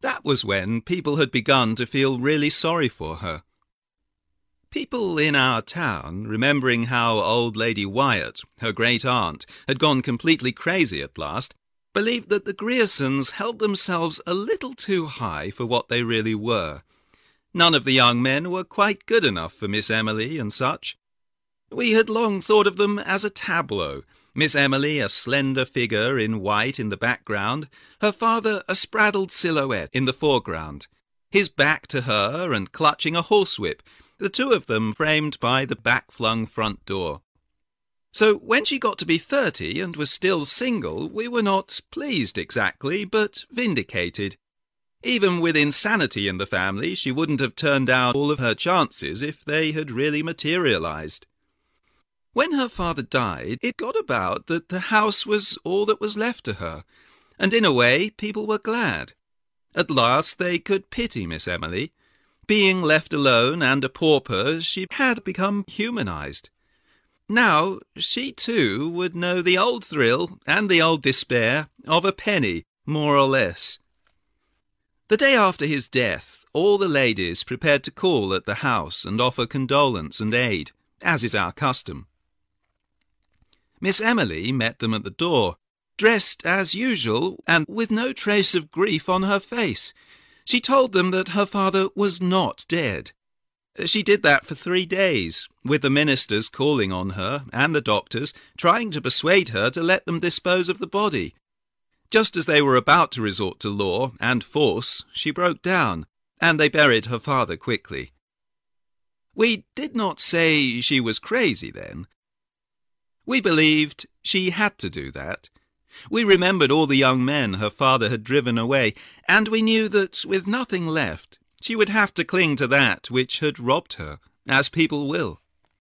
That was when people had begun to feel really sorry for her. People in our town, remembering how old Lady Wyatt, her great-aunt, had gone completely crazy at last, believed that the Griersons held themselves a little too high for what they really were. None of the young men were quite good enough for Miss Emily and such. We had long thought of them as a tableau, Miss Emily a slender figure in white in the background, her father a spraddled silhouette in the foreground, his back to her and clutching a horsewhip, the two of them framed by the back-flung front door. So when she got to be 30 and was still single, we were not pleased exactly, but vindicated. Even with insanity in the family, she wouldn't have turned out all of her chances if they had really materialized. When her father died, it got about that the house was all that was left to her, and in a way people were glad. At last they could pity Miss Emily. Being left alone and a pauper, she had become humanized. Now she too would know the old thrill and the old despair of a penny, more or less. The day after his death, all the ladies prepared to call at the house and offer condolence and aid, as is our custom. Miss Emily met them at the door, dressed as usual and with no trace of grief on her face. She told them that her father was not dead. She did that for 3 days, with the ministers calling on her and the doctors, trying to persuade her to let them dispose of the body. Just as they were about to resort to law and force, she broke down, and they buried her father quickly. We did not say she was crazy then. We believed she had to do that. We remembered all the young men her father had driven away, and we knew that with nothing left, she would have to cling to that which had robbed her, as people will.